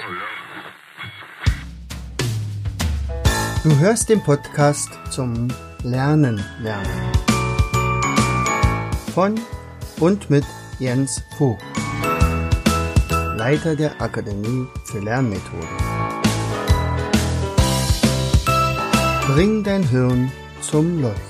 Du hörst den Podcast zum Lernen. Von und mit Jens Vogt, Leiter der Akademie für Lernmethoden. Bring dein Hirn zum Leuchten.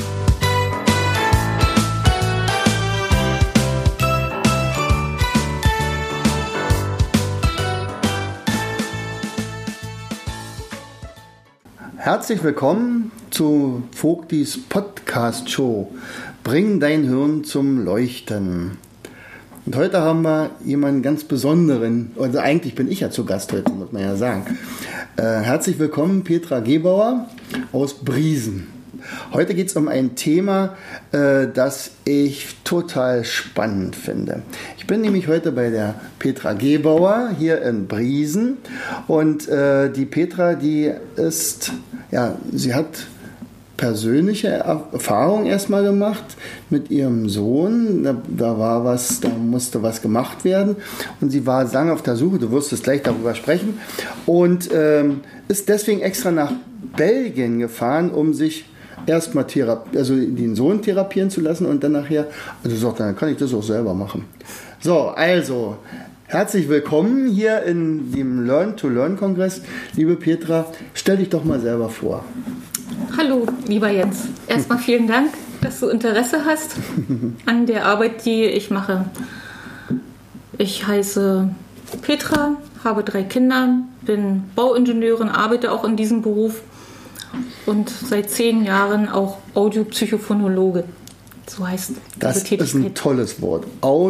Herzlich willkommen zu Vogtis Podcast-Show. Bring dein Hirn zum Leuchten. Und heute haben wir jemanden ganz Besonderen, also eigentlich bin ich ja zu Gast heute, muss man ja sagen. Herzlich willkommen, Petra Gebauer aus Briesen. Heute geht es um ein Thema, das ich total spannend finde. Ich bin nämlich heute bei der Petra Gebauer hier in Briesen und die Petra, die ist, ja, sie hat persönliche Erfahrung erstmal gemacht mit ihrem Sohn. Da war was, da musste was gemacht werden und sie war lange auf der Suche, du wirst es gleich darüber sprechen, und ist deswegen extra nach Belgien gefahren, um sich erstmal den Sohn therapieren zu lassen und dann nachher, also sagt, dann kann ich das auch selber machen. So, also herzlich willkommen hier in dem Learn-to-Learn-Kongress. Liebe Petra, stell dich doch mal selber vor. Hallo, lieber Jens. Erstmal vielen Dank, dass du Interesse hast an der Arbeit, die ich mache. Ich heiße Petra, habe 3 Kinder, bin Bauingenieurin, arbeite auch in diesem Beruf und seit 10 Jahren auch Audiopsychophonologe. So heißt das Tätigkeit. Das ist ein tolles Wort.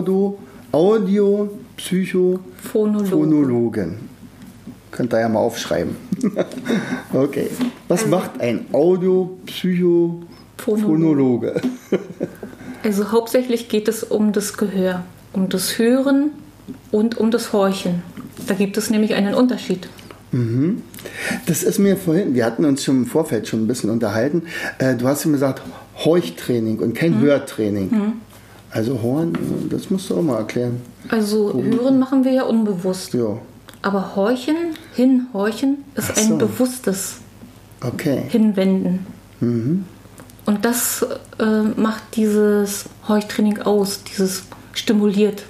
Audiopsychophonologen. Könnt ihr ja mal aufschreiben. Okay. Was macht ein Audiopsychophonologe? Also hauptsächlich geht es um das Gehör, um das Hören und um das Horchen. Da gibt es nämlich einen Unterschied. Mhm. Das ist mir vorhin, wir hatten uns schon im Vorfeld schon ein bisschen unterhalten. Du hast mir gesagt, Horchtraining und kein Hörtraining. Also Horn, das musst du auch mal erklären. Also Hören machen wir ja unbewusst. Ja. Aber Hinhorchen ist ein bewusstes Hinwenden. Mhm. Und das macht dieses Horchtraining aus, dieses stimuliert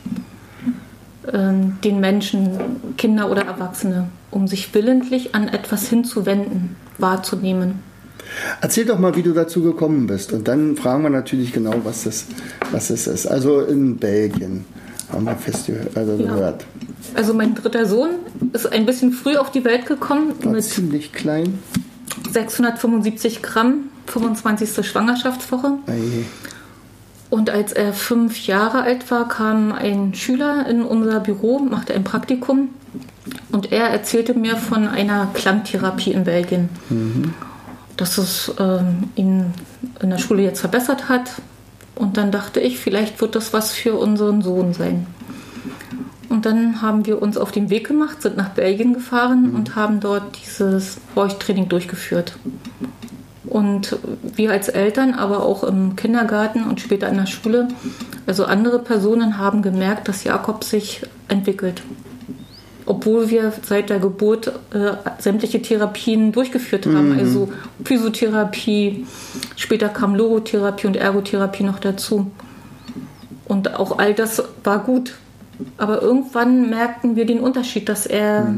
den Menschen, Kinder oder Erwachsene, um sich willentlich an etwas hinzuwenden, wahrzunehmen. Erzähl doch mal, wie du dazu gekommen bist. Und dann fragen wir natürlich genau, was es ist. Also in Belgien haben wir gehört. Also mein 3. Sohn ist ein bisschen früh auf die Welt gekommen. War ziemlich klein. 675 Gramm, 25. Schwangerschaftswoche. Ei. Und als er 5 Jahre alt war, kam ein Schüler in unser Büro, machte ein Praktikum und er erzählte mir von einer Klangtherapie in Belgien, dass es ihn in der Schule jetzt verbessert hat. Und dann dachte ich, vielleicht wird das was für unseren Sohn sein. Und dann haben wir uns auf den Weg gemacht, sind nach Belgien gefahren und haben dort dieses Horchtraining durchgeführt. Und wir als Eltern, aber auch im Kindergarten und später in der Schule, also andere Personen haben gemerkt, dass Jakob sich entwickelt. Obwohl wir seit der Geburt sämtliche Therapien durchgeführt haben, also Physiotherapie, später kam Logotherapie und Ergotherapie noch dazu. Und auch all das war gut. Aber irgendwann merkten wir den Unterschied, dass er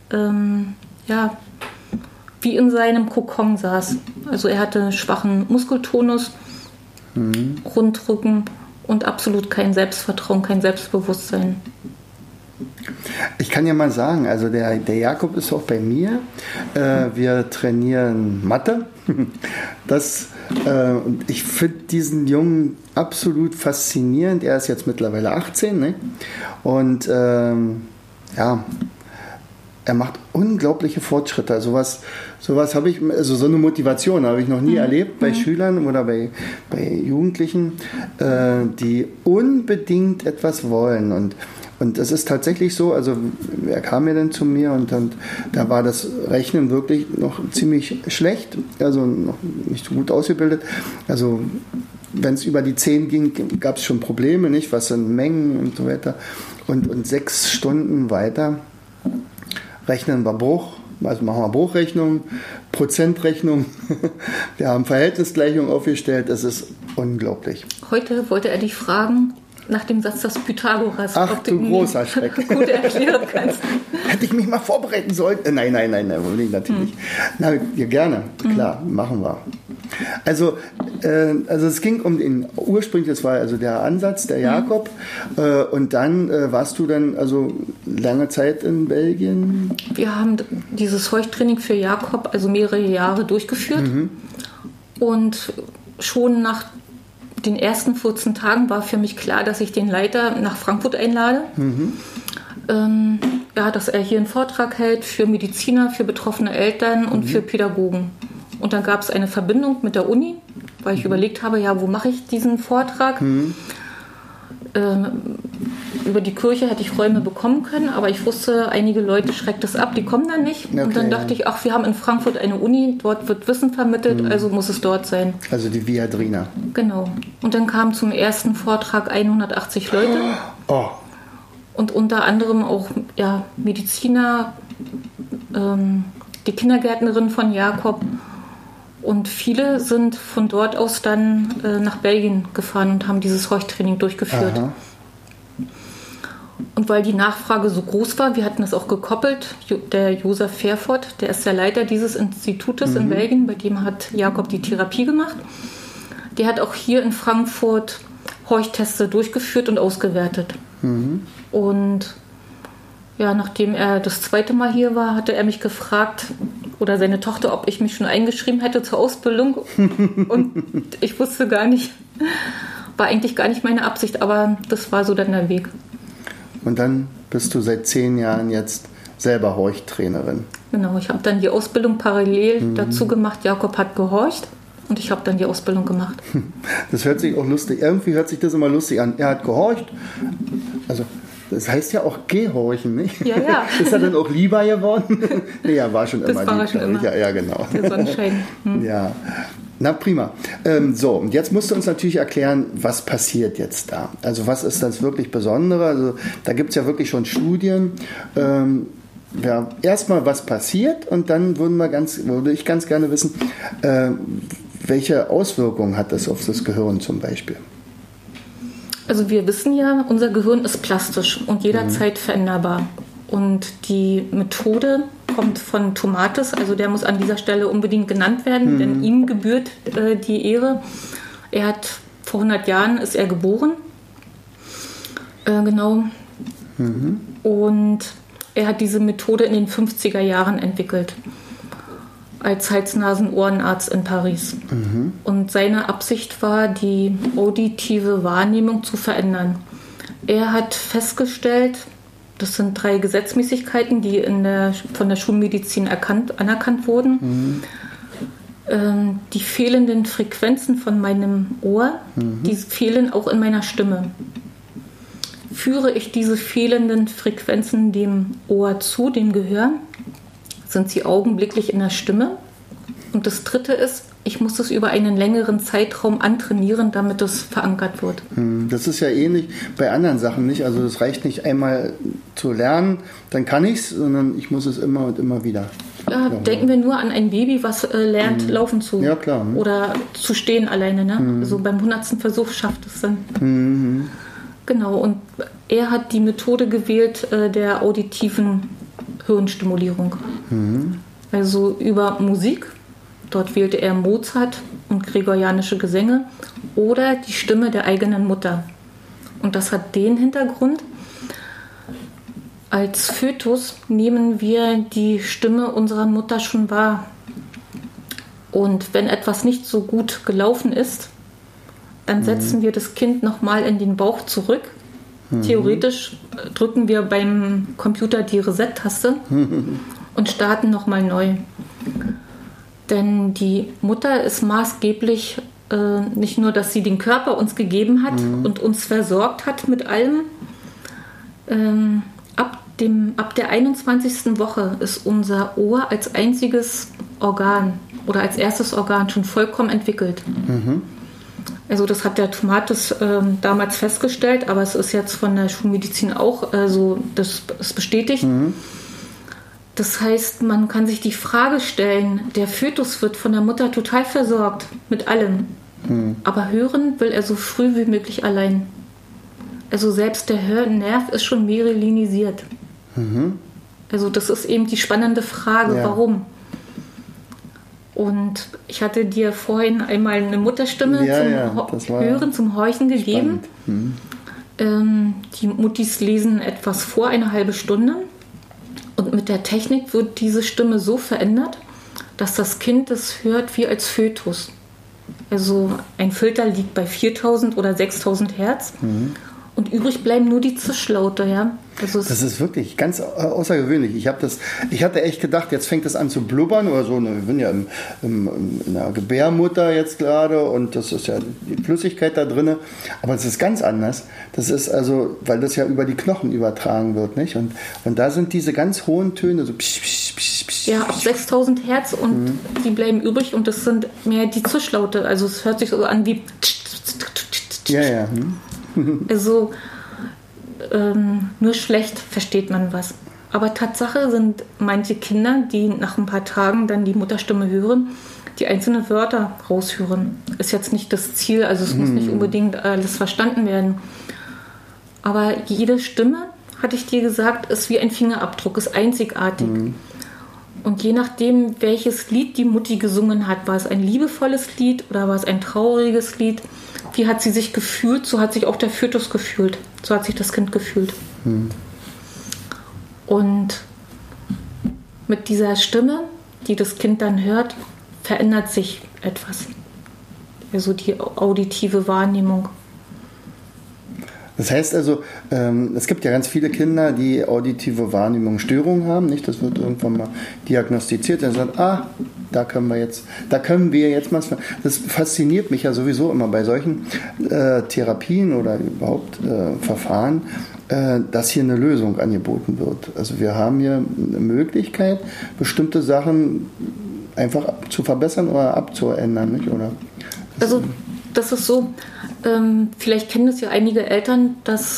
wie in seinem Kokon saß. Also er hatte schwachen Muskeltonus, Rundrücken und absolut kein Selbstvertrauen, kein Selbstbewusstsein. Ich kann ja mal sagen, also der Jakob ist auch bei mir. Wir trainieren Mathe. Ich finde diesen Jungen absolut faszinierend. Er ist jetzt mittlerweile 18, ne? Und er macht unglaubliche Fortschritte. Sowas habe ich, also so eine Motivation habe ich noch nie erlebt bei Schülern oder bei Jugendlichen, die unbedingt etwas wollen. Und es ist tatsächlich so, also er kam ja dann zu mir und da war das Rechnen wirklich noch ziemlich schlecht, also noch nicht so gut ausgebildet. Also wenn es über die 10 ging, gab es schon Probleme, nicht? Was sind Mengen und so weiter. Und 6 Stunden weiter rechnen wir Bruch, also machen wir Bruchrechnung, Prozentrechnung. Wir haben Verhältnisgleichungen aufgestellt. Das ist unglaublich. Heute wollte er dich fragen, nach dem Satz des Pythagoras. Ach du großer Schreck. Gut erklären kannst. Hätte ich mich mal vorbereiten sollen? Nein, natürlich. Na, ja, gerne, klar, machen wir. Also es ging um den ursprünglich, das war also der Ansatz, der Jakob. Und dann warst du dann also lange Zeit in Belgien? Wir haben dieses Heuchtraining für Jakob also mehrere Jahre durchgeführt. Und schon nach den ersten 14 Tagen war für mich klar, dass ich den Leiter nach Frankfurt einlade. Dass er hier einen Vortrag hält für Mediziner, für betroffene Eltern und für Pädagogen. Und dann gab es eine Verbindung mit der Uni, weil ich überlegt habe, ja, wo mache ich diesen Vortrag? Über die Kirche hätte ich Räume bekommen können, aber ich wusste, einige Leute schreckt es ab, die kommen dann nicht. Okay, und dann dachte ich, ach, wir haben in Frankfurt eine Uni, dort wird Wissen vermittelt, also muss es dort sein. Also die Viadrina. Genau. Und dann kamen zum ersten Vortrag 180 Leute. Oh. Und unter anderem auch Mediziner, die Kindergärtnerin von Jakob. Und viele sind von dort aus dann nach Belgien gefahren und haben dieses Heuchtraining durchgeführt. Aha. Und weil die Nachfrage so groß war, wir hatten es auch gekoppelt, der Josef Fairford, der ist der Leiter dieses Institutes in Belgien, bei dem hat Jakob die Therapie gemacht. Der hat auch hier in Frankfurt Heuchteste durchgeführt und ausgewertet. Und nachdem er das zweite Mal hier war, hatte er mich gefragt, oder seine Tochter, ob ich mich schon eingeschrieben hätte zur Ausbildung. Und ich wusste gar nicht, war eigentlich gar nicht meine Absicht, aber das war so dann der Weg. Und dann bist du seit 10 Jahren jetzt selber Heuchtrainerin. Genau, ich habe dann die Ausbildung parallel dazu gemacht. Jakob hat gehorcht und ich habe dann die Ausbildung gemacht. Das hört sich auch lustig, irgendwie hört sich das immer lustig an. Er hat gehorcht, also das heißt ja auch gehorchen, nicht? Ja. Ist er dann auch lieber geworden? Nee, er war schon das immer lieb. Ja, genau. Der Sonnenschein. Ja, na prima. Und jetzt musst du uns natürlich erklären, was passiert jetzt da? Also was ist das wirklich Besondere? Also da gibt es ja wirklich schon Studien. Erstmal, was passiert? Und dann würde ich ganz gerne wissen, welche Auswirkungen hat das auf das Gehirn zum Beispiel? Also wir wissen ja, unser Gehirn ist plastisch und jederzeit veränderbar. Und die Methode kommt von Tomatis, also der muss an dieser Stelle unbedingt genannt werden, denn ihm gebührt die Ehre. Vor 100 Jahren ist er geboren. Genau. Und er hat diese Methode in den 50er Jahren entwickelt. Als Hals-Nasen-Ohrenarzt in Paris. Und seine Absicht war, die auditive Wahrnehmung zu verändern. Er hat festgestellt, das sind 3 Gesetzmäßigkeiten, die von der Schulmedizin anerkannt wurden. Die fehlenden Frequenzen von meinem Ohr, die fehlen auch in meiner Stimme. Führe ich diese fehlenden Frequenzen dem Ohr zu, dem Gehör, sind sie augenblicklich in der Stimme. Und das 3. ist, ich muss es über einen längeren Zeitraum antrainieren, damit es verankert wird. Das ist ja ähnlich bei anderen Sachen nicht. Also es reicht nicht einmal zu lernen, dann kann ich es, sondern ich muss es immer und immer wieder. Ja, denken wir nur an ein Baby, was lernt, laufen zu. Ja, klar. Oder zu stehen alleine. Ne? Also beim 100. Versuch schafft es dann. Genau, und er hat die Methode gewählt der auditiven Hirnstimulierung. Also über Musik, dort wählte er Mozart und gregorianische Gesänge oder die Stimme der eigenen Mutter. Und das hat den Hintergrund, als Fötus nehmen wir die Stimme unserer Mutter schon wahr. Und wenn etwas nicht so gut gelaufen ist, dann setzen wir das Kind nochmal in den Bauch zurück. Theoretisch drücken wir beim Computer die Reset-Taste und starten nochmal neu. Denn die Mutter ist maßgeblich nicht nur, dass sie den Körper uns gegeben hat und uns versorgt hat mit allem. Ab der 21. Woche ist unser Ohr als einziges Organ oder als erstes Organ schon vollkommen entwickelt. Also das hat der Tomatis damals festgestellt, aber es ist jetzt von der Schulmedizin auch das ist bestätigt. Das heißt, man kann sich die Frage stellen, der Fötus wird von der Mutter total versorgt, mit allem. Aber hören will er so früh wie möglich allein. Also selbst der Hörnerv ist schon myelinisiert. Also das ist eben die spannende Frage, warum? Und ich hatte dir vorhin einmal eine Mutterstimme zum Hören, zum Horchen gegeben. Die Muttis lesen etwas vor, eine halbe Stunde. Und mit der Technik wird diese Stimme so verändert, dass das Kind es hört wie als Fötus. Also ein Filter liegt bei 4000 oder 6000 Hertz. Und übrig bleiben nur die Zischlaute, ja. Also das ist wirklich ganz außergewöhnlich. Ich hatte echt gedacht, jetzt fängt es an zu blubbern oder so. Wir sind ja in der Gebärmutter jetzt gerade und das ist ja die Flüssigkeit da drin. Aber es ist ganz anders. Das ist also, weil das ja über die Knochen übertragen wird, nicht? Und da sind diese ganz hohen Töne, so psch, psch, psch, psch. Ja, ab 6000 Hertz und die bleiben übrig und das sind mehr die Zischlaute. Also es hört sich so an wie ja. Also nur schlecht versteht man was. Aber Tatsache sind manche Kinder, die nach ein paar Tagen dann die Mutterstimme hören, die einzelne Wörter raushören. Ist jetzt nicht das Ziel, also es muss nicht unbedingt alles verstanden werden. Aber jede Stimme, hatte ich dir gesagt, ist wie ein Fingerabdruck, ist einzigartig. Und je nachdem, welches Lied die Mutti gesungen hat, war es ein liebevolles Lied oder war es ein trauriges Lied, wie hat sie sich gefühlt, so hat sich auch der Fötus gefühlt. So hat sich das Kind gefühlt. Und mit dieser Stimme, die das Kind dann hört, verändert sich etwas. Also die auditive Wahrnehmung. Das heißt also, es gibt ja ganz viele Kinder, die auditive Wahrnehmungsstörungen haben, nicht? Das wird irgendwann mal diagnostiziert. Dann sagt, da können wir jetzt mal. Das fasziniert mich ja sowieso immer bei solchen Therapien oder überhaupt Verfahren, dass hier eine Lösung angeboten wird. Also wir haben hier eine Möglichkeit, bestimmte Sachen einfach zu verbessern oder abzuändern, nicht? Oder? Also das ist so, vielleicht kennen das ja einige Eltern, dass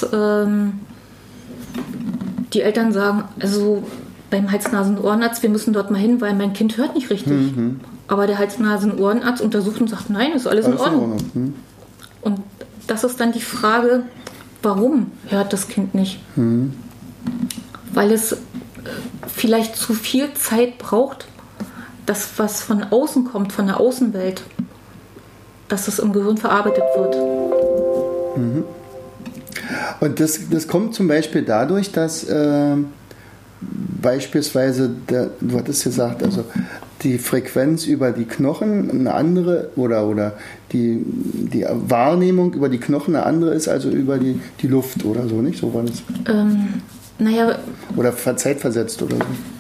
die Eltern sagen, also beim Hals-Nasen-Ohrenarzt, wir müssen dort mal hin, weil mein Kind hört nicht richtig. Aber der Hals-Nasen-Ohrenarzt untersucht und sagt, nein, ist alles in Ordnung. Und das ist dann die Frage, warum hört das Kind nicht? Weil es vielleicht zu viel Zeit braucht, das, was von außen kommt, von der Außenwelt, dass es im Gehirn verarbeitet wird. Und das kommt zum Beispiel dadurch, dass beispielsweise, du hattest gesagt, also die Frequenz über die Knochen eine andere oder die Wahrnehmung über die Knochen eine andere ist, also über die Luft oder so, nicht? So war das. Oder zeitversetzt oder so.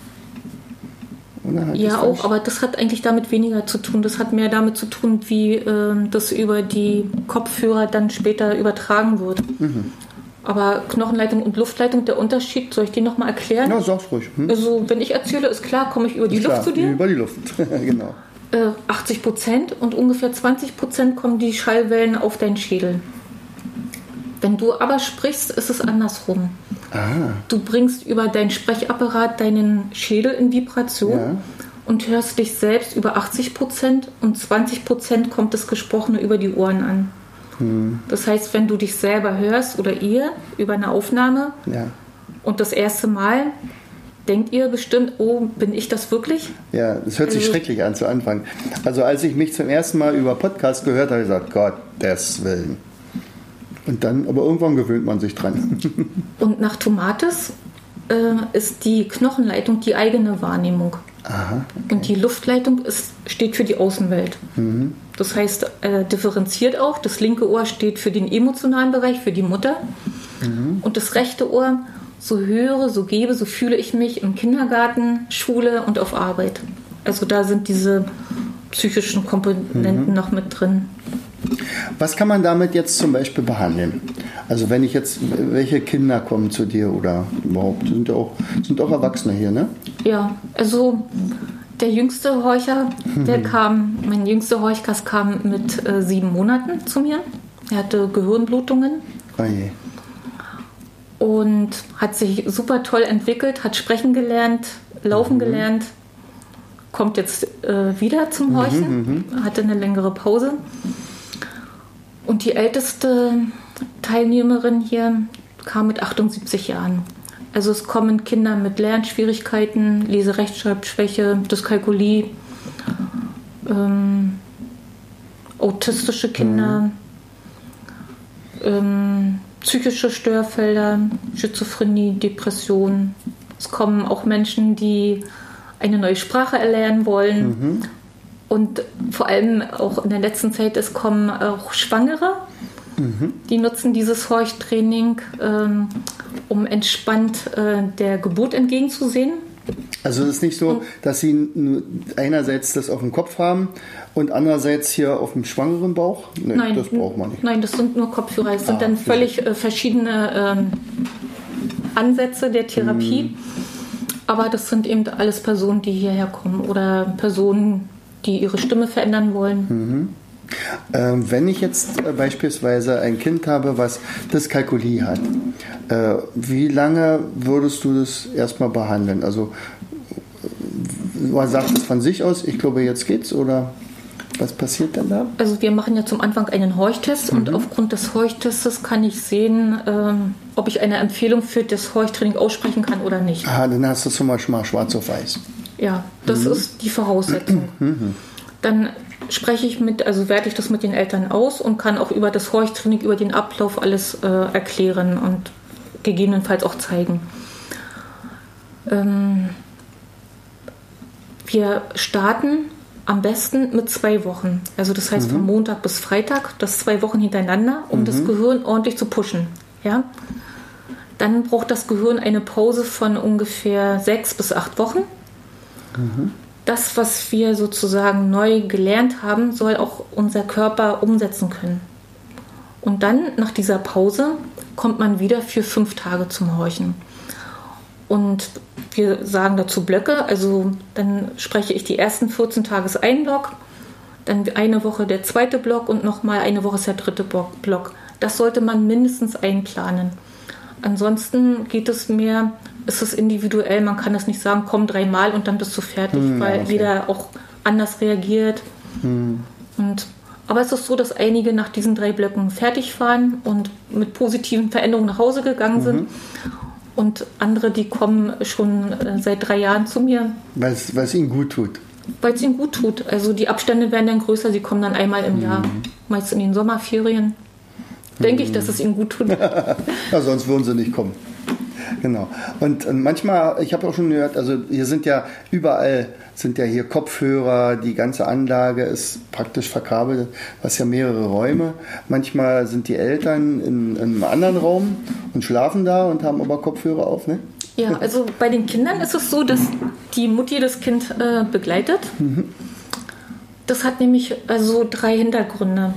Ja, auch, aber das hat eigentlich damit weniger zu tun. Das hat mehr damit zu tun, wie das über die Kopfhörer dann später übertragen wird. Aber Knochenleitung und Luftleitung, der Unterschied, soll ich den nochmal erklären? Ja, sag's ruhig. Also, wenn ich erzähle, ist klar, komme ich über die Luft zu dir? Über die Luft, genau. 80% und ungefähr 20% kommen die Schallwellen auf deinen Schädel. Wenn du aber sprichst, ist es andersrum. Du bringst über deinen Sprechapparat deinen Schädel in Vibration und hörst dich selbst über 80% und 20% kommt das Gesprochene über die Ohren an. Das heißt, wenn du dich selber hörst oder ihr über eine Aufnahme und das erste Mal denkt ihr bestimmt, oh, bin ich das wirklich? Ja, das hört sich schrecklich an zu Anfang. Also als ich mich zum ersten Mal über Podcast gehört habe, habe ich gesagt, Gottes Willen. Und dann, aber irgendwann gewöhnt man sich dran. Und nach Tomates ist die Knochenleitung die eigene Wahrnehmung. Und die Luftleitung steht für die Außenwelt. Das heißt, differenziert auch. Das linke Ohr steht für den emotionalen Bereich, für die Mutter. Und das rechte Ohr, so höre, so gebe, so fühle ich mich im Kindergarten, Schule und auf Arbeit. Also da sind diese psychischen Komponenten noch mit drin. Was kann man damit jetzt zum Beispiel behandeln? Also wenn ich jetzt, welche Kinder kommen zu dir oder überhaupt, sind auch Erwachsene hier, ne? Ja, also der jüngste Horcher, mein jüngster Horchkast kam mit 7 Monaten zu mir. Er hatte Gehirnblutungen. Und hat sich super toll entwickelt, hat sprechen gelernt, laufen gelernt, kommt jetzt wieder zum Horchen, hatte eine längere Pause. Und die älteste Teilnehmerin hier kam mit 78 Jahren. Also es kommen Kinder mit Lernschwierigkeiten, Lese-Rechtschreibschwäche, Dyskalkulie, autistische Kinder, psychische Störfelder, Schizophrenie, Depression. Es kommen auch Menschen, die eine neue Sprache erlernen wollen. Und vor allem auch in der letzten Zeit, es kommen auch Schwangere, die nutzen dieses Horchtraining, um entspannt der Geburt entgegenzusehen. Also es ist nicht so, dass sie einerseits das auf dem Kopf haben und andererseits hier auf dem schwangeren Bauch? Nee, nein, das braucht man nicht. Nein, das sind nur Kopfhörer. Es sind dann völlig verschiedene Ansätze der Therapie. Aber das sind eben alles Personen, die hierher kommen oder Personen, die ihre Stimme verändern wollen. Wenn ich jetzt beispielsweise ein Kind habe, was Dyskalkulie hat, wie lange würdest du das erstmal behandeln? Also sagt es von sich aus, ich glaube, jetzt geht's, oder was passiert dann da? Also wir machen ja zum Anfang einen Horchtest und aufgrund des Horchtestes kann ich sehen, ob ich eine Empfehlung für das Horchtraining aussprechen kann oder nicht. Aha, dann hast du zum Beispiel mal schwarz auf weiß. Ja, das ist die Voraussetzung. Dann werte ich das mit den Eltern aus und kann auch über das Horchtraining, über den Ablauf alles erklären und gegebenenfalls auch zeigen. Wir starten am besten mit 2 Wochen. Also das heißt von Montag bis Freitag, das 2 Wochen hintereinander, um das Gehirn ordentlich zu pushen. Ja? Dann braucht das Gehirn eine Pause von ungefähr 6 bis 8 Wochen. Das, was wir sozusagen neu gelernt haben, soll auch unser Körper umsetzen können. Und dann, nach dieser Pause, kommt man wieder für 5 Tage zum Horchen. Und wir sagen dazu Blöcke, also dann spreche ich die ersten 14 Tage ist ein Block, dann eine Woche der zweite Block und nochmal eine Woche ist der dritte Block. Das sollte man mindestens einplanen. Ansonsten ist es individuell, man kann das nicht sagen, komm 3-mal und dann bist du fertig, weil jeder auch anders reagiert. Aber es ist so, dass einige nach diesen 3 Blöcken fertig waren und mit positiven Veränderungen nach Hause gegangen sind. Und andere, die kommen schon seit 3 Jahren zu mir. Weil es ihnen gut tut. Weil es ihnen gut tut. Also die Abstände werden dann größer, sie kommen dann einmal im Jahr, meist in den Sommerferien. Denke ich, dass es ihnen gut tut. Ja, sonst würden sie nicht kommen. Genau. Und manchmal, ich habe auch schon gehört, also hier sind ja überall, hier Kopfhörer, die ganze Anlage ist praktisch verkabelt, was ja mehrere Räume. Manchmal sind die Eltern in einem anderen Raum und schlafen da und haben aber Kopfhörer auf, ne? Ja, also bei den Kindern ist es so, dass die Mutti das Kind begleitet. Das hat nämlich 3 Hintergründe.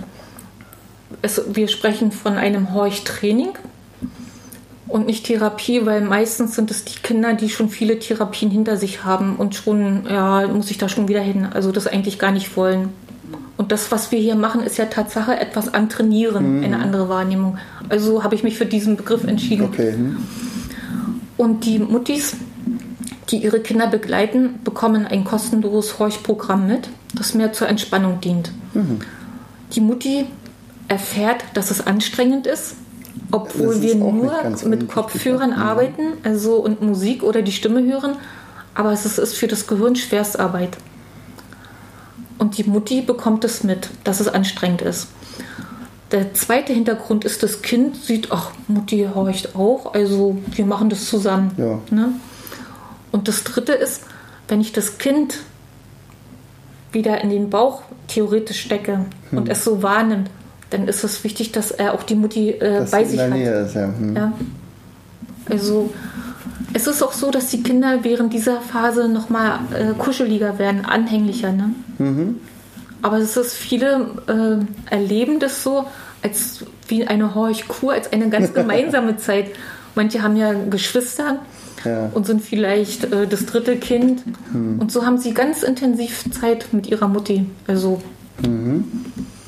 Wir sprechen von einem Horchtraining und nicht Therapie, weil meistens sind es die Kinder, die schon viele Therapien hinter sich haben und schon, muss ich da schon wieder hin, also das eigentlich gar nicht wollen. Und das, was wir hier machen, ist ja Tatsache etwas antrainieren, eine andere Wahrnehmung. Also habe ich mich für diesen Begriff entschieden. Okay. Und die Muttis, die ihre Kinder begleiten, bekommen ein kostenloses Horchprogramm mit, das mehr zur Entspannung dient. Die Mutti erfährt, dass es anstrengend ist, obwohl wir nur mit Kopfhörern arbeiten, und Musik oder die Stimme hören, aber es ist für das Gehirn Schwerstarbeit. Und die Mutti bekommt es mit, dass es anstrengend ist. Der zweite Hintergrund ist, das Kind sieht, ach, Mutti horcht auch, also wir machen das zusammen. Ja. Ne? Und das dritte ist, wenn ich das Kind wieder in den Bauch theoretisch stecke und es so wahrnimmt, dann ist es wichtig, dass er auch die Mutti bei sich hat. Nähe ist, ja. Also es ist auch so, dass die Kinder während dieser Phase nochmal kuscheliger werden, anhänglicher. Ne? Aber es ist, viele erleben das so als wie eine Horchkur, als eine ganz gemeinsame Zeit. Manche haben ja Geschwister und sind vielleicht das 3. Kind. Und so haben sie ganz intensiv Zeit mit ihrer Mutti. Also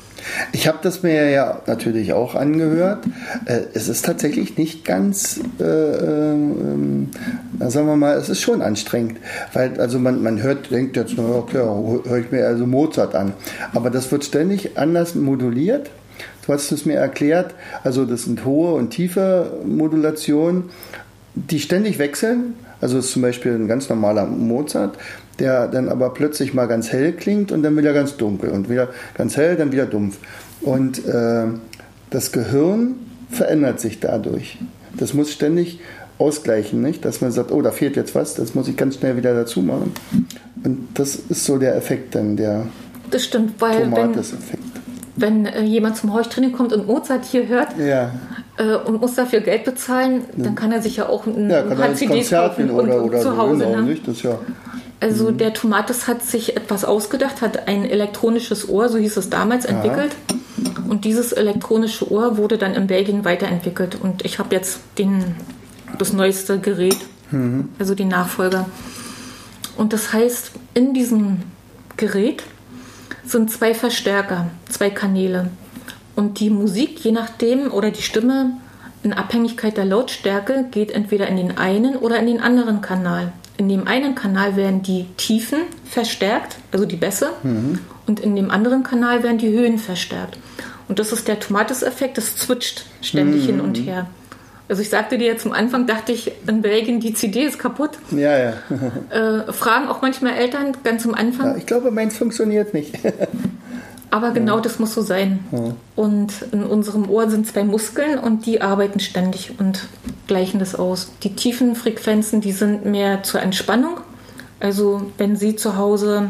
Ich habe das mir ja natürlich auch angehört. Es ist tatsächlich nicht ganz, sagen wir mal, es ist schon anstrengend. Weil also man denkt jetzt, na okay, höre ich mir also Mozart an. Aber das wird ständig anders moduliert. Du hast es mir erklärt, also das sind hohe und tiefe Modulationen, die ständig wechseln. Also es ist zum Beispiel ein ganz normaler Mozart, der dann aber plötzlich mal ganz hell klingt und dann wieder ganz dunkel und wieder ganz hell, dann wieder dumpf. Und das Gehirn verändert sich dadurch. Das muss ständig ausgleichen, nicht? Dass man sagt, oh, da fehlt jetzt was, das muss ich ganz schnell wieder dazu machen. Und das ist so der Effekt dann, der das stimmt, weil Tomates-Effekt. Wenn jemand zum Horchtraining kommt und Mozart hier hört und muss dafür Geld bezahlen, dann kann er sich ja auch ein paar CDs kaufen oder zu Hause. Genau, nicht? Das also der Tomates hat sich etwas ausgedacht, hat ein elektronisches Ohr, so hieß es damals, entwickelt. Und dieses elektronische Ohr wurde dann in Belgien weiterentwickelt. Und ich habe jetzt das neueste Gerät, also die Nachfolger. Und das heißt, in diesem Gerät sind 2 Verstärker, 2 Kanäle. Und die Musik, je nachdem, oder die Stimme, in Abhängigkeit der Lautstärke, geht entweder in den einen oder in den anderen Kanal. In dem einen Kanal werden die Tiefen verstärkt, also die Bässe, und in dem anderen Kanal werden die Höhen verstärkt. Und das ist der Tomates-Effekt, das switcht ständig hin und her. Also ich sagte dir jetzt am Anfang, dachte ich, in Belgien, die CD ist kaputt. Ja. Fragen auch manchmal Eltern ganz am Anfang. Ja, ich glaube, meins funktioniert nicht. Aber genau das muss so sein. Ja. Und in unserem Ohr sind 2 Muskeln und die arbeiten ständig und gleichen das aus. Die tiefen Frequenzen, die sind mehr zur Entspannung. Also wenn Sie zu Hause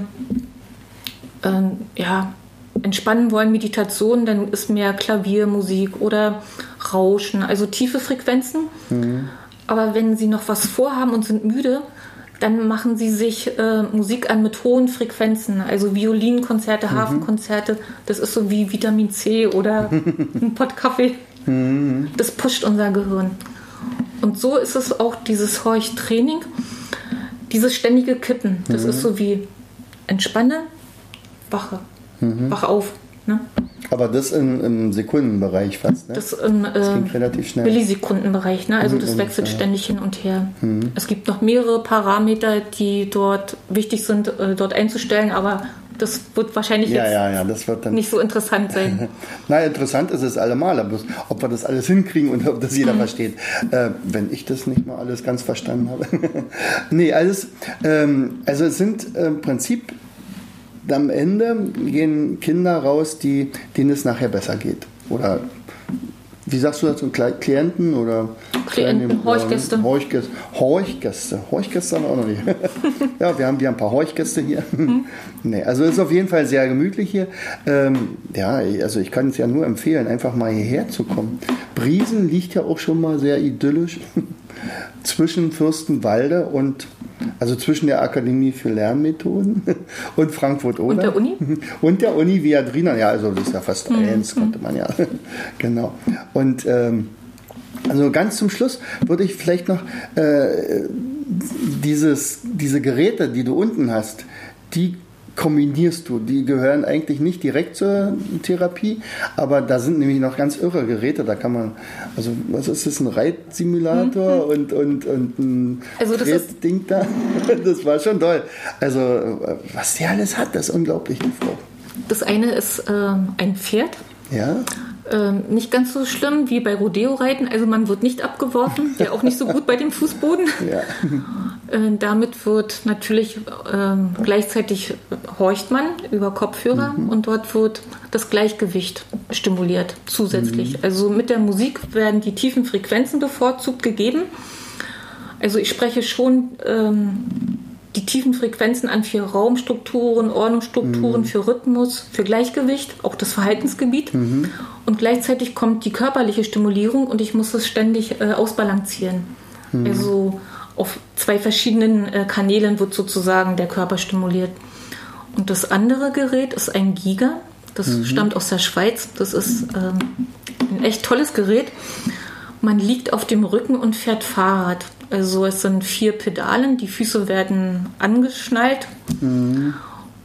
entspannen wollen, Meditation, dann ist mehr Klaviermusik oder Rauschen, also tiefe Frequenzen. Aber wenn Sie noch was vorhaben und sind müde, dann machen Sie sich Musik an mit hohen Frequenzen, also Violinkonzerte, Hafenkonzerte. Das ist so wie Vitamin C oder ein Pott Kaffee. Das pusht unser Gehirn. Und so ist es auch dieses Horchtraining, dieses ständige Kippen. Das ist so wie entspanne, wache. Wach auf. Ne? Aber das im Sekundenbereich fast, ne? Das im ging relativ schnell. Millisekundenbereich, ne? Also das wechselt ständig hin und her. Es gibt noch mehrere Parameter, die dort wichtig sind, dort einzustellen, aber das wird wahrscheinlich das wird dann nicht so interessant sein. Na, interessant ist es allemal, aber ob wir das alles hinkriegen und ob das jeder versteht, wenn ich das nicht mal alles ganz verstanden habe. Nee, also es sind im Prinzip am Ende gehen Kinder raus, denen es nachher besser geht. Oder wie sagst du dazu? Klienten oder Klienten, Horchgäste. Horchgäste haben wir auch noch nicht. Ja, wir haben ein paar Horchgäste hier. Nee, also ist auf jeden Fall sehr gemütlich hier. Also ich kann es ja nur empfehlen, einfach mal hierher zu kommen. Briesen liegt ja auch schon mal sehr idyllisch zwischen Fürstenwalde und also zwischen der Akademie für Lernmethoden und Frankfurt-Oder. Und der Uni? Und der Uni Viadrina, ja, also das ist ja fast eins, konnte man ja. Genau. Und also ganz zum Schluss würde ich vielleicht noch diese Geräte, die du unten hast, die kombinierst du. Die gehören eigentlich nicht direkt zur Therapie, aber da sind nämlich noch ganz irre Geräte. Da kann man, also was ist das, ein Reitsimulator und ein Ding da? Das war schon toll. Also was der alles hat, das ist unglaublich, die Frau. Das eine ist ein Pferd. Ja. Nicht ganz so schlimm wie bei Rodeo-Reiten, also man wird nicht abgeworfen, der auch nicht so gut bei dem Fußboden. Ja. Damit wird natürlich gleichzeitig horcht man über Kopfhörer und dort wird das Gleichgewicht stimuliert zusätzlich. Also mit der Musik werden die tiefen Frequenzen bevorzugt gegeben. Also ich spreche schon die tiefen Frequenzen an für Raumstrukturen, Ordnungsstrukturen, für Rhythmus, für Gleichgewicht, auch das Verhaltensgebiet. Und gleichzeitig kommt die körperliche Stimulierung und ich muss es ständig ausbalancieren. Also auf 2 verschiedenen Kanälen wird sozusagen der Körper stimuliert. Und das andere Gerät ist ein Giga. Das stammt aus der Schweiz. Das ist ein echt tolles Gerät. Man liegt auf dem Rücken und fährt Fahrrad. Also es sind 4 Pedalen, die Füße werden angeschnallt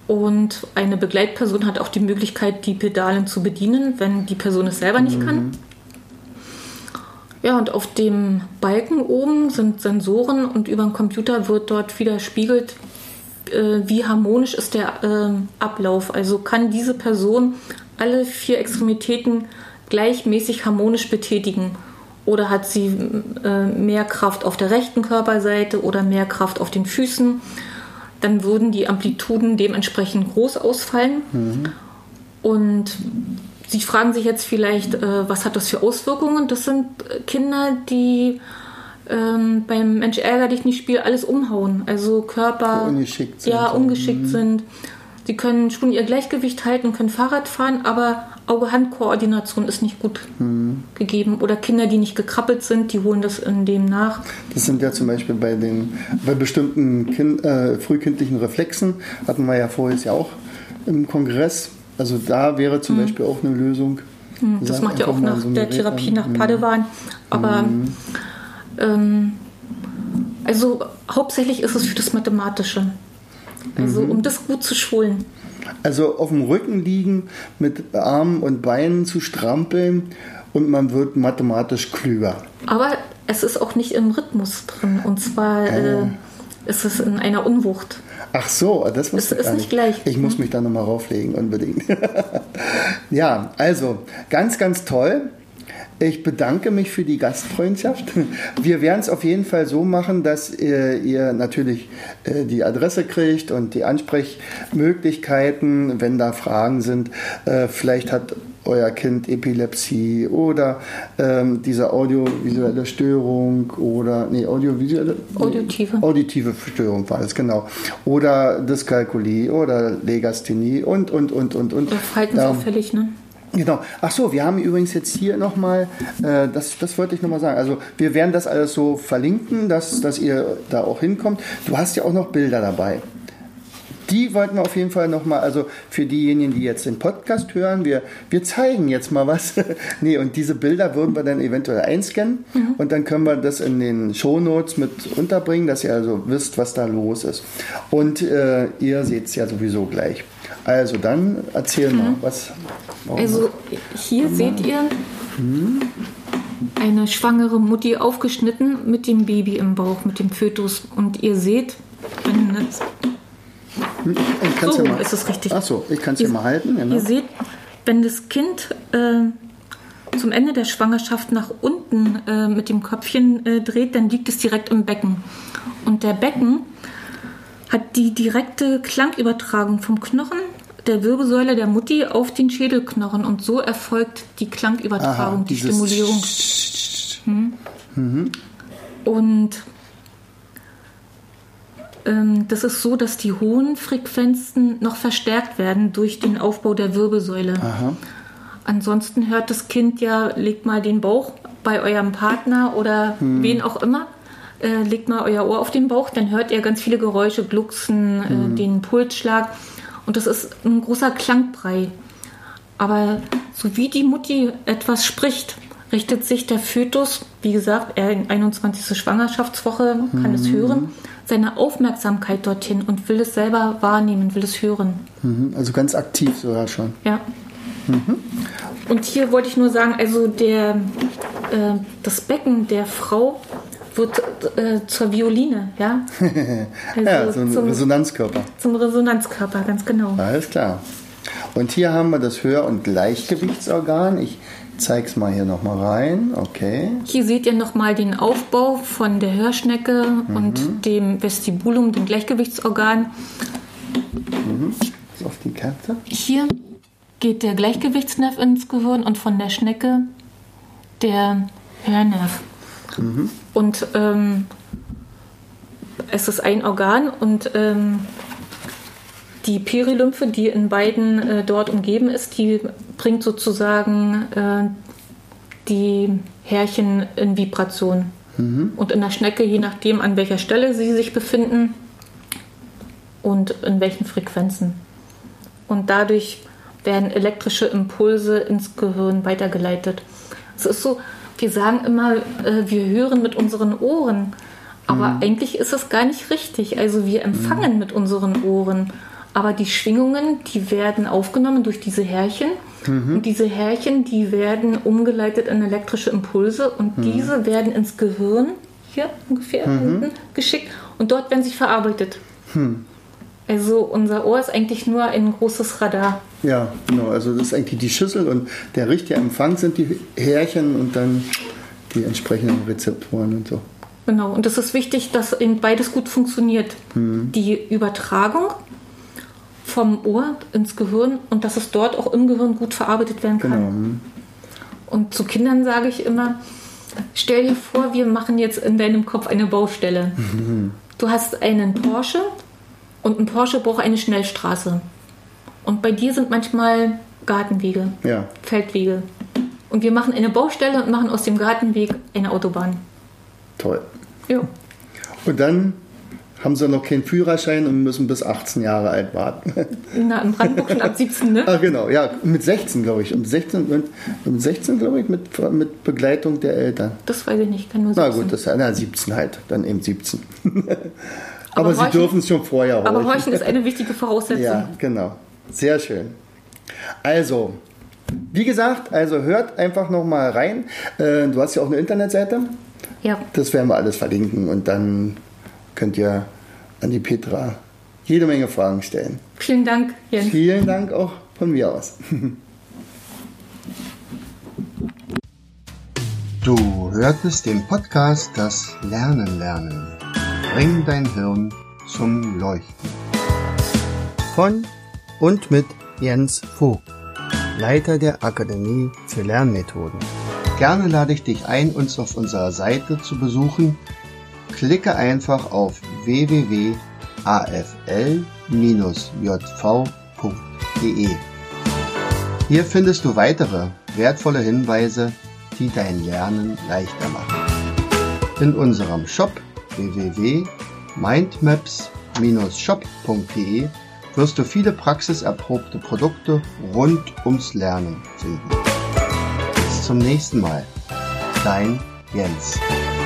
Und eine Begleitperson hat auch die Möglichkeit, die Pedalen zu bedienen, wenn die Person es selber nicht kann. Ja, und auf dem Balken oben sind Sensoren und über den Computer wird dort widerspiegelt, wie harmonisch ist der Ablauf. Also kann diese Person alle 4 Extremitäten gleichmäßig harmonisch betätigen. Oder hat sie mehr Kraft auf der rechten Körperseite oder mehr Kraft auf den Füßen. Dann würden die Amplituden dementsprechend groß ausfallen. Und Sie fragen sich jetzt vielleicht, was hat das für Auswirkungen? Das sind Kinder, die beim Mensch ärger dich nicht Spiel alles umhauen. Also Körper ungeschickt sind. Ja, ungeschickt sind. Sie können schon ihr Gleichgewicht halten, können Fahrrad fahren, aber Auge-Hand-Koordination ist nicht gut gegeben. Oder Kinder, die nicht gekrabbelt sind, die holen das in dem nach. Das sind ja zum Beispiel bei bestimmten frühkindlichen Reflexen, hatten wir ja vorher ja auch im Kongress. Also da wäre zum Beispiel auch eine Lösung. Das macht ja auch nach so der Therapie nach Padewan. Aber also hauptsächlich ist es für das Mathematische. Also um das gut zu schulen. Also auf dem Rücken liegen, mit Armen und Beinen zu strampeln und man wird mathematisch klüger. Aber es ist auch nicht im Rhythmus drin. Und zwar ist es in einer Unwucht. Ach so, das wusste ich gar nicht. Gleich. Ich muss mich da nochmal rauflegen, unbedingt. Ja, also ganz, ganz toll. Ich bedanke mich für die Gastfreundschaft. Wir werden es auf jeden Fall so machen, dass ihr natürlich die Adresse kriegt und die Ansprechmöglichkeiten, wenn da Fragen sind. Vielleicht hat euer Kind Epilepsie oder diese audiovisuelle Störung oder auditive Störung war das, genau. Oder Dyskalkulie oder Legasthenie und. Verhaltensauffällig, ne? Genau. Ach so, wir haben übrigens jetzt hier nochmal, das wollte ich nochmal sagen, also wir werden das alles so verlinken, dass ihr da auch hinkommt. Du hast ja auch noch Bilder dabei. Die wollten wir auf jeden Fall nochmal, also für diejenigen, die jetzt den Podcast hören, wir zeigen jetzt mal was. Nee, und diese Bilder würden wir dann eventuell einscannen und dann können wir das in den Shownotes mit unterbringen, dass ihr also wisst, was da los ist. Und ihr seht es ja sowieso gleich. Also dann erzähl mal, was... Also hier seht ihr eine schwangere Mutti aufgeschnitten mit dem Baby im Bauch, mit dem Fötus. Und ihr seht, so ja ist es richtig. Achso, ich kann es ja mal halten. Genau. Ihr seht, wenn das Kind zum Ende der Schwangerschaft nach unten mit dem Köpfchen dreht, dann liegt es direkt im Becken. Und der Becken hat die direkte Klangübertragung vom Knochen der Wirbelsäule der Mutti auf den Schädelknochen und so erfolgt die Klangübertragung, die Stimulierung. Und das ist so, dass die hohen Frequenzen noch verstärkt werden durch den Aufbau der Wirbelsäule. Ansonsten hört das Kind ja, legt mal den Bauch bei eurem Partner oder wen auch immer, legt mal euer Ohr auf den Bauch, dann hört ihr ganz viele Geräusche, Glucksen, den Pulsschlag. Und das ist ein großer Klangbrei. Aber so wie die Mutti etwas spricht, richtet sich der Fötus, wie gesagt, er in 21. Schwangerschaftswoche kann es hören, seine Aufmerksamkeit dorthin und will es selber wahrnehmen, will es hören. Also ganz aktiv sogar schon. Ja. Und hier wollte ich nur sagen, also das Becken der Frau wird zur Violine, ja? Also ja, so ein Resonanzkörper. Zum Resonanzkörper, ganz genau. Alles klar. Und hier haben wir das Hör- und Gleichgewichtsorgan. Ich zeige es mal hier nochmal rein. Okay. Hier seht ihr nochmal den Aufbau von der Hörschnecke und dem Vestibulum, dem Gleichgewichtsorgan. Auf die Karte. Hier geht der Gleichgewichtsnerv ins Gehirn und von der Schnecke der Hörnerv. Und es ist ein Organ und die Perilymphe, die in beiden dort umgeben ist, die bringt sozusagen die Härchen in Vibration. Und in der Schnecke, je nachdem, an welcher Stelle sie sich befinden und in welchen Frequenzen. Und dadurch werden elektrische Impulse ins Gehirn weitergeleitet. Es ist so, wir sagen immer, wir hören mit unseren Ohren, aber eigentlich ist es gar nicht richtig. Also wir empfangen mit unseren Ohren, Aber die Schwingungen, die werden aufgenommen durch diese Härchen. Und diese Härchen, die werden umgeleitet in elektrische Impulse. Und diese werden ins Gehirn, hier ungefähr hinten, geschickt. Und dort werden sie verarbeitet. Also unser Ohr ist eigentlich nur ein großes Radar. Ja, genau. Also das ist eigentlich die Schüssel und der richtige Empfang sind die Härchen und dann die entsprechenden Rezeptoren und so. Genau. Und es ist wichtig, dass eben beides gut funktioniert. Die Übertragung vom Ohr ins Gehirn und dass es dort auch im Gehirn gut verarbeitet werden kann. Genau. Und zu Kindern sage ich immer, stell dir vor, wir machen jetzt in deinem Kopf eine Baustelle. Du hast einen Porsche und ein Porsche braucht eine Schnellstraße. Und bei dir sind manchmal Gartenwege, Feldwege. Und wir machen eine Baustelle und machen aus dem Gartenweg eine Autobahn. Toll. Ja. Und dann haben sie noch keinen Führerschein und müssen bis 18 Jahre alt warten. Na, in Brandenburg schon ab 17, ne? Ah, genau, ja, mit 16, glaube ich. Mit 16, glaube ich, mit Begleitung der Eltern. Das weiß ich nicht, kann nur 17. Na gut, das ist 17 halt, dann eben 17. Aber sie dürfen es schon vorher horchen. Aber horchen ist eine wichtige Voraussetzung. Ja, genau. Sehr schön. Also, wie gesagt, hört einfach noch mal rein. Du hast ja auch eine Internetseite. Ja. Das werden wir alles verlinken und dann könnt ihr an die Petra jede Menge Fragen stellen. Vielen Dank, Jens. Vielen Dank auch von mir aus. Du hörtest den Podcast Das Lernen lernen. Bring dein Hirn zum Leuchten. Von und mit Jens Vogt, Leiter der Akademie für Lernmethoden. Gerne lade ich dich ein, uns auf unserer Seite zu besuchen. Klicke einfach auf www.afl-jv.de. Hier findest du weitere wertvolle Hinweise, die dein Lernen leichter machen. In unserem Shop www.mindmaps-shop.de wirst du viele praxiserprobte Produkte rund ums Lernen finden. Bis zum nächsten Mal. Dein Jens.